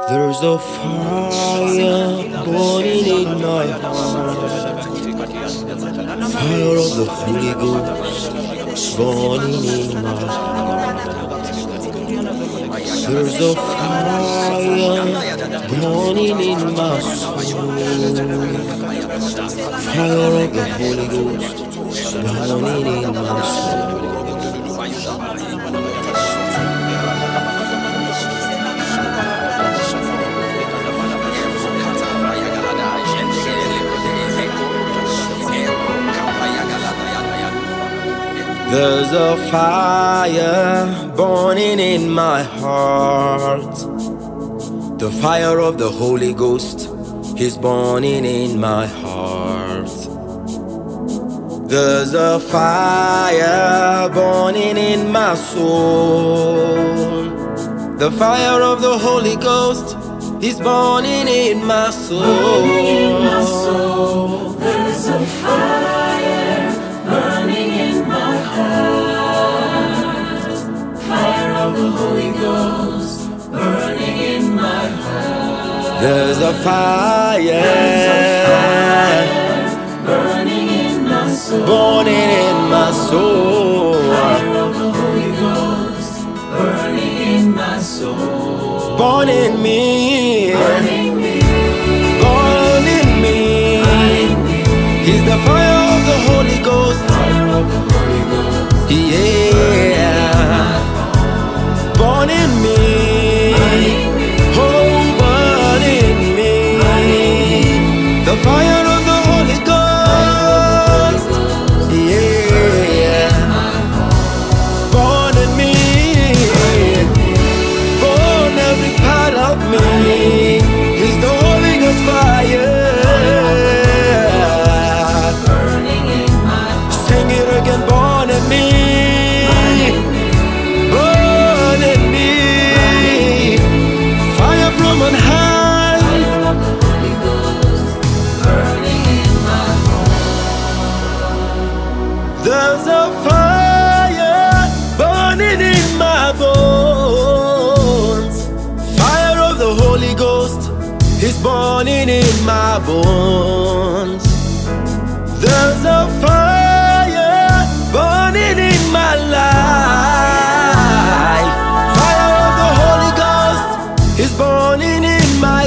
There's a fire burning in my heart, fire of the Holy Ghost burning in my heart. There's a fire burning in my soul, fire of the Holy Ghost burning in my soul. There's a fire burning in my heart. The fire of the Holy Ghost is burning in my heart. There's a fire burning in my soul. The fire of the Holy Ghost is burning in my soul. There's a fire burning in my heart, fire of the Holy Ghost burning in my heart. There's a fire burning in my soul, burning in my soul. Fire of the Holy Ghost burning in my soul, Burning me, burning me, burning me. He's the fire of the Holy Ghost. fire of the Holy Ghost, Yeah, burning me, oh, burning me. The fire of the Holy Ghost. Yeah, burning me, burn every part of me. He's the Holy Ghost fire. Burning me, burning me, fire from on high. fire of the Holy Ghost burning in my heart. There's a fire burning in my bones. Fire of the Holy Ghost is burning in my bones. There's a fire burning in my life. Fire of the Holy Ghost is burning in my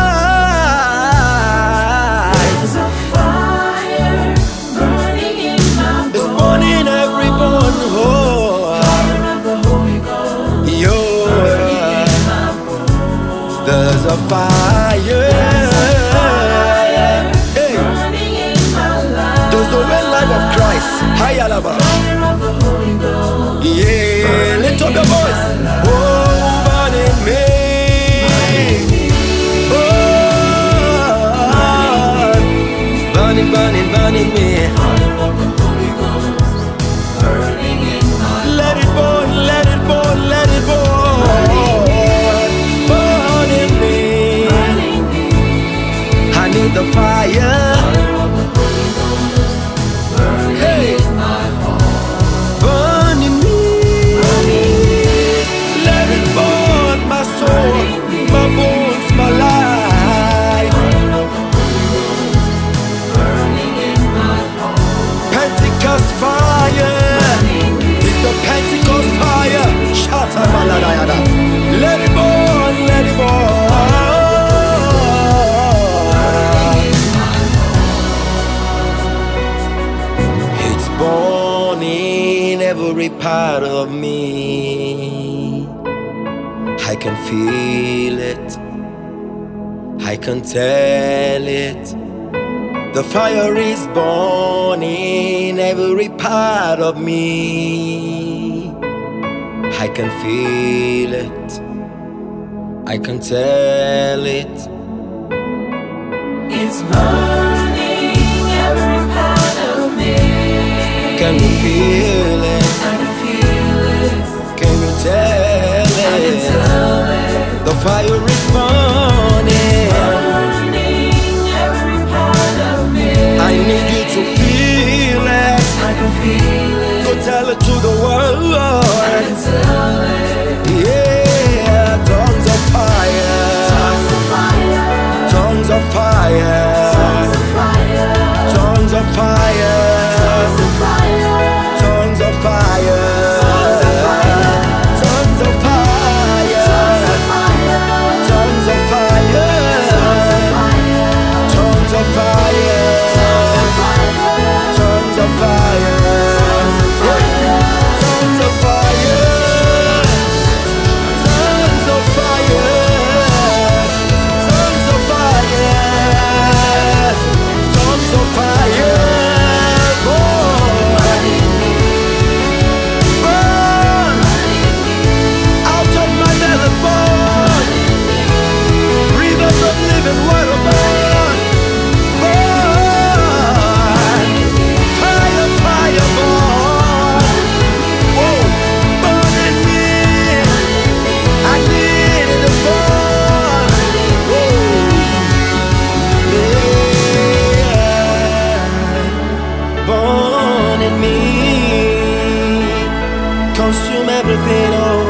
life. There's a fire burning in my It's bones, burning every bone. Oh, fire of the Holy Ghost yo, burning in my bones. there's a fire. Hey, Burning in my life, there's the real life of Christ. Hayalaba. fire of the Holy Ghost, Yeah, lift up your voice. Oh, burning me. Oh, burning, burning, burning me. fire of the Holy Ghost burning in my Let it burn, let it burn, let it burn. Burning me. burning me, I need the fire. fire of the Holy Ghost burning Hey, in my heart, burning me. Let it burn my soul, my bones, my life. fire of the Holy Ghost burning in my heart, Pentecost fire. It's the Pentecost fire. Shata maladayada. Let it burn, let it burn. It's burning every part of me. I can feel it, I can tell it. The fire is burning every part of me. I can feel it, I can tell it. it's burning every part of me. Can you feel it? I can feel it, Can you tell I can it? tell it, The fire is burning. burning every part of me. I need you to feel it. I can feel it, Go tell it to the world. I can tell it, Yeah, tongues of fire. consume everything, oh.